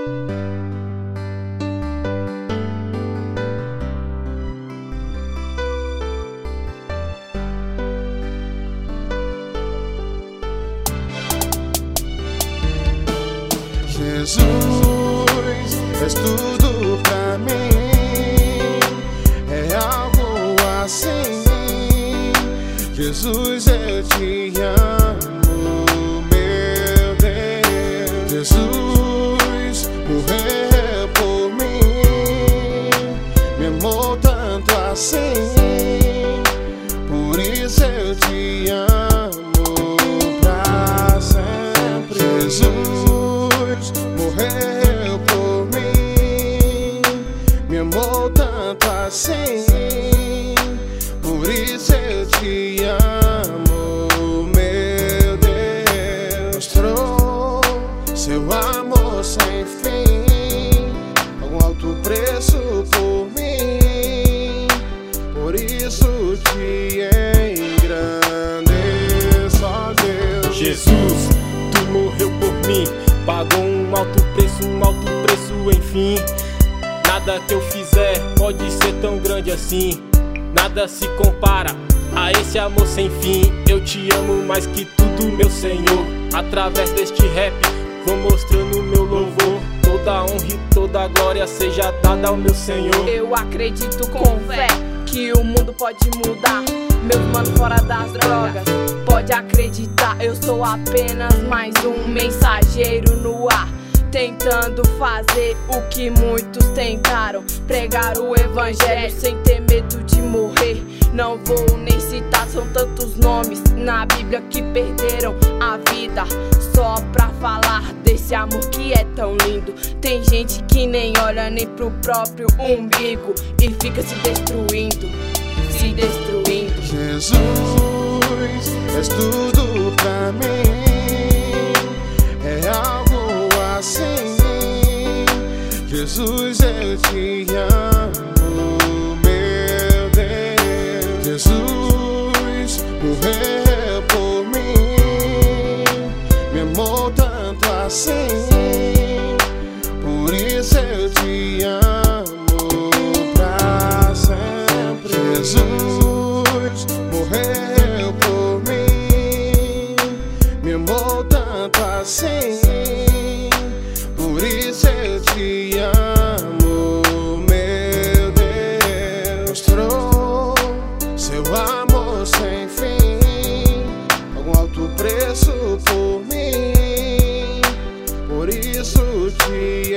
Jesus, és tudo pra mim, é algo assim. Jesus, eu te amo, meu Deus. Jesus morreu por mim, me amou tanto assim, por isso eu te amo pra sempre. Jesus morreu por mim, me amou tanto assim, por isso eu te amo, meu Deus. Mostrou seu amor sem fim, um alto preço por mim, por isso te engrandeço, ó Deus. Jesus, tu morreu por mim, pagou um alto preço, enfim. Nada que eu fizer pode ser tão grande assim, nada se compara a esse amor sem fim. Eu te amo mais que tudo, meu Senhor. Através deste rap vou mostrando meu louvor. Toda honra e toda glória seja dada ao meu Senhor. Eu acredito com fé que o mundo pode mudar, meus manos fora das drogas. Pode acreditar, eu sou apenas mais um mensageiro no ar, tentando fazer o que muitos tentaram, pregar o evangelho sem ter medo de morrer. Não vou nem citar, são tantos nomes na Bíblia que perderam a vida só pra falar desse amor que é tão lindo. Tem gente que nem olha nem pro próprio umbigo e fica se destruindo, se destruindo. Jesus, és tudo pra mim, é algo assim. Jesus, eu te amo, meu Deus. Jesus morreu por mim, me amou tanto assim, por isso eu te amo pra sempre. Jesus morreu por mim, me amou tanto assim, por isso eu te amo, meu Deus. Mostrou seu amor sem fim, um alto preço por mim, por isso te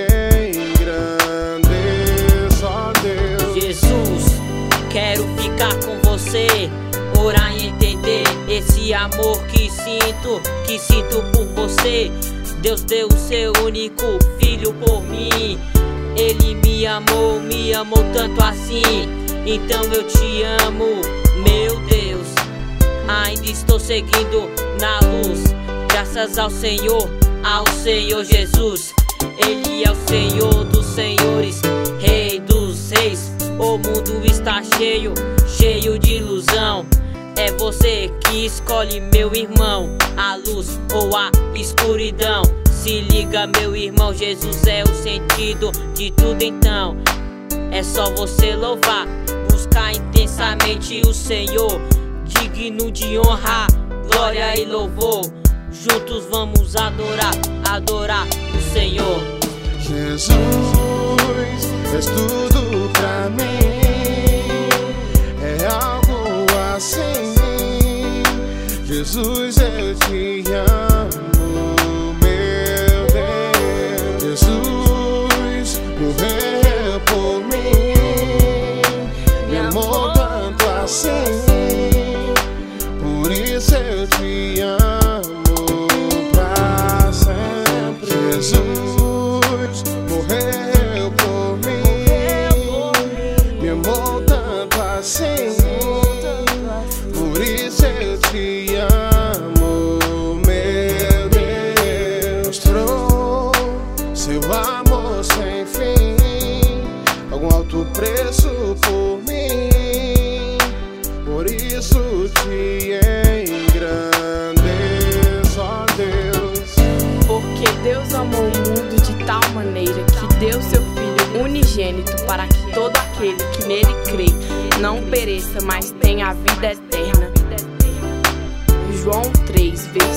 engrandeço, ó Deus. Jesus, quero ficar com você, orar e entender esse amor que sinto por você. Deus deu o seu único filho por mim, ele me amou tanto assim. Então eu te amo, meu Deus. Ainda estou seguindo na luz, graças ao Senhor Jesus. Ele é o Senhor dos senhores, Rei dos reis. O mundo está cheio de ilusão. É você que escolhe, meu irmão, a luz ou a escuridão. Se liga, meu irmão, Jesus é o sentido de tudo, então é só você louvar, buscar intensamente o Senhor, digno de honra, glória e louvor. Juntos vamos adorar o Senhor. Jesus, és tudo pra mim, é algo assim. Jesus, eu te amo, meu Deus. Jesus morreu por mim, me amou tanto assim, por isso eu te amo pra sempre. Jesus morreu por mim, me amou tanto assim, por isso eu te amo, meu Deus. Mostrou seu amor sem fim, algum alto preço por mim, por isso te engrandeço, ó Deus. Porque Deus amou o mundo de tal maneira nele crê, não pereça, mas tenha a vida eterna. João 3, versículo